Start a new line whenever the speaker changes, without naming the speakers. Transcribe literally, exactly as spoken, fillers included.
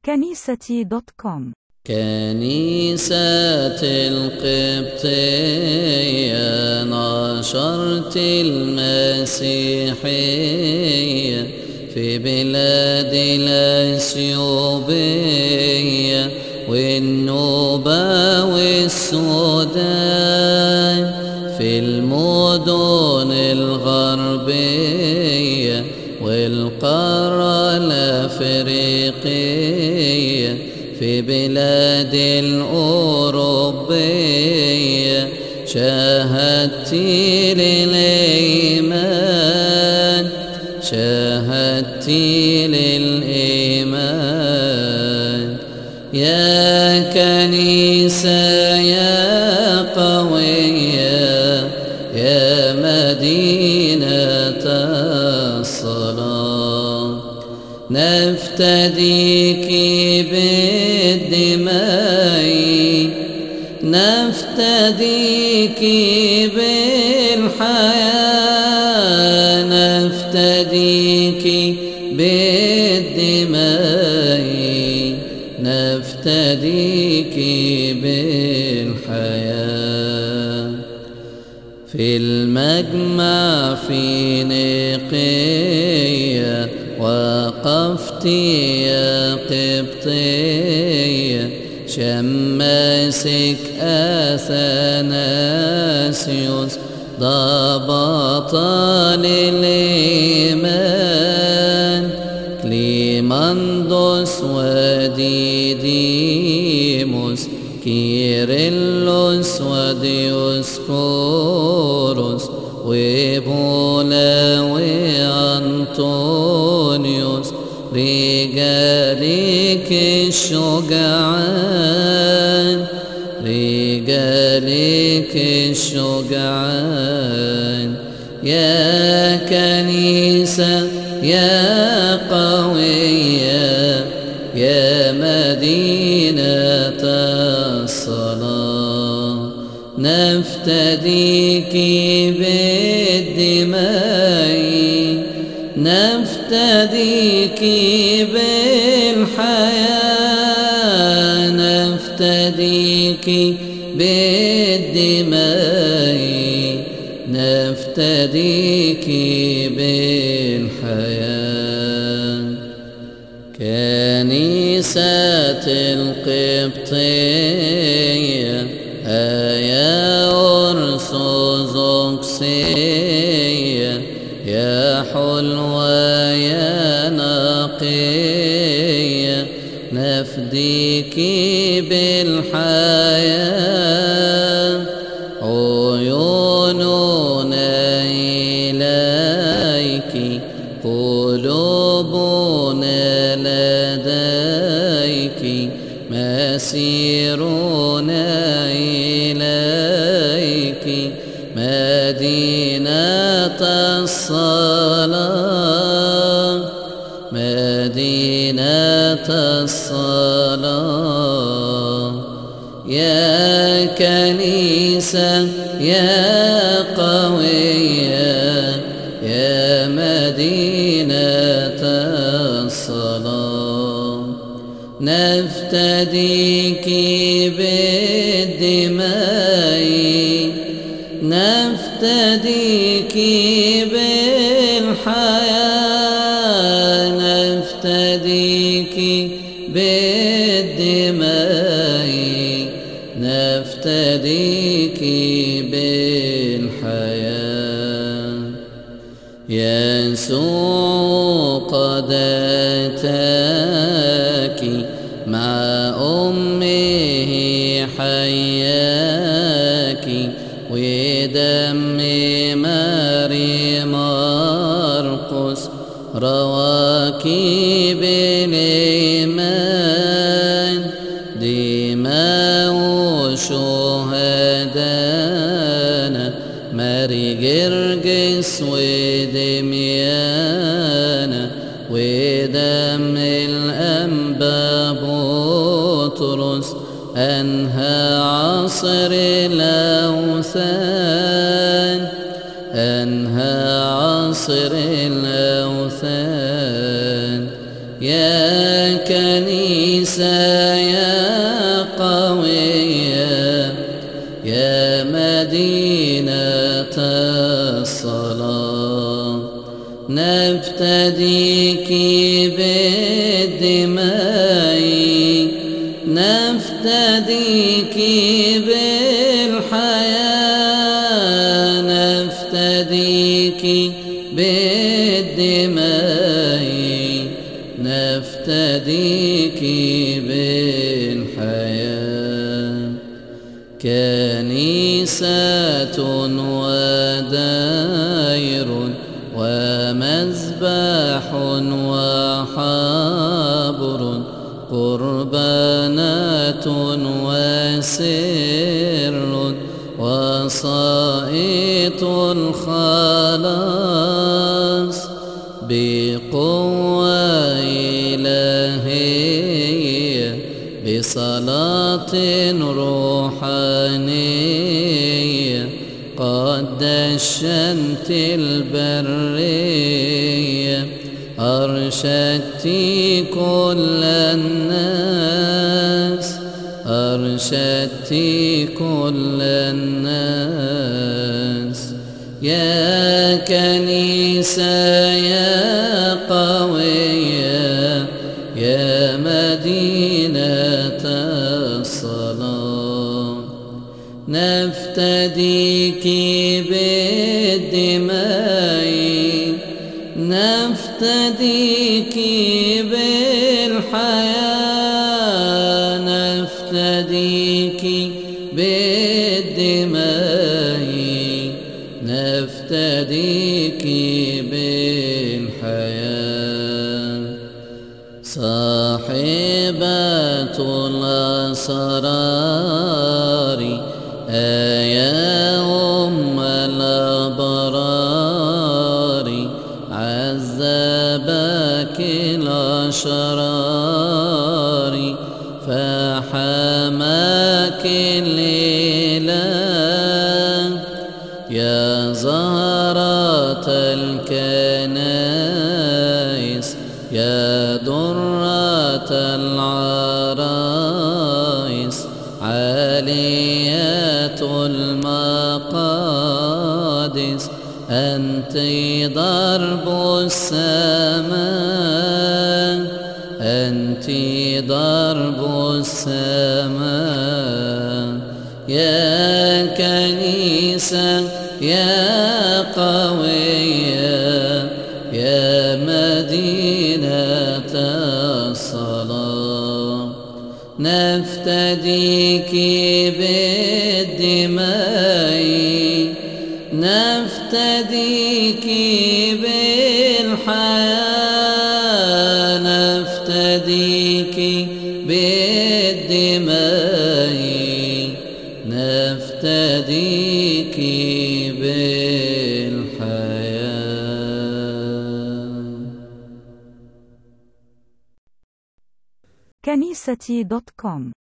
كنيستي دوت كوم.
كنيسة القبطية نشرت المسيحية في بلاد الأثيوبية والنوبة والسودان، في المدن الغربية والقارة الأفريقية، في بلاد الأوروبية شاهدتي للإيمان، شاهدتي للإيمان. يا كنيسة يا قوية يا مدينة الصلاة، نفتديك بالدماء، نفتديك بالحياة، نفتديك بالدماء، نفتديك بالحياة. في المجمع في نقية وقفت يا قبطية، شماسك أثناسيوس ضبط للإيمان، كليماندوس وديديموس كيرلس وديوسكوروس وبولا وأنطونيوس، رجالك الشجعان، رجالك الشجعان. يا كنيسة يا قوية يا مدينة الصلاة، نفتديك بالدماء، نفتديك بالحياة، نفتديك بالدماء، نفتديك بالحياة. كنيسة القبطية يا أرثوذكسية يا حلوة يا نقية، نفديك بالحياة. عيوننا إليك قلوبنا لديك، مسيرنا إليك مدينة الصلاة، مدينة الصلاة. يا كنيسة يا قوية يا مدينة الصلاة، نفتديك بالدماء، نفتديك بالحياة، نفتديك بالدماء، نفتديك بالحياة. يسوع قد أتاك مع أمه حياك، ودم ماري مرقس رواك بالإيمان، دماء شهدانا ماري جرجس ودميانا، ودم الأنبا بطرس أنهى عصر الأوثان، أنهى عصر الأوثان. يا كنيسة كنيسة يا قوية يا مدينة الصلاة، نفتديك بالدماء، نفتديك بالحياة، نفتديك بالدماء، نفتديك بالحياة. كنيسة ودير ومذبح وحبر، قربانات وسر، وصائت الخلاص بقوة إلهية، بصلاة روحانية، قد دشنت البرية، أرشدت كل الناس، أرشدت كل الناس. يا كنيسة يا قوية يا مدينة الصلاة، نفتديك بالدماء، نفتديك بالحياة، نفتديك بالدماء، نفتديك بالحياة. صاحبة الأسرار يا أم الأبرار، عذبك الأشرار فحماك الإله، يا زهرة الكنائس يا درة العرايس، عالية المقادس، أنت ضرب السماء، أنت ضرب السماء. يا كنيسة يا قوية يا مدينة الصلاة، نفتديك بالدماء، نفتديك بالحياة، نفتديك بالدماء، نفتديك بالحياة.
كنيستي دوت كوم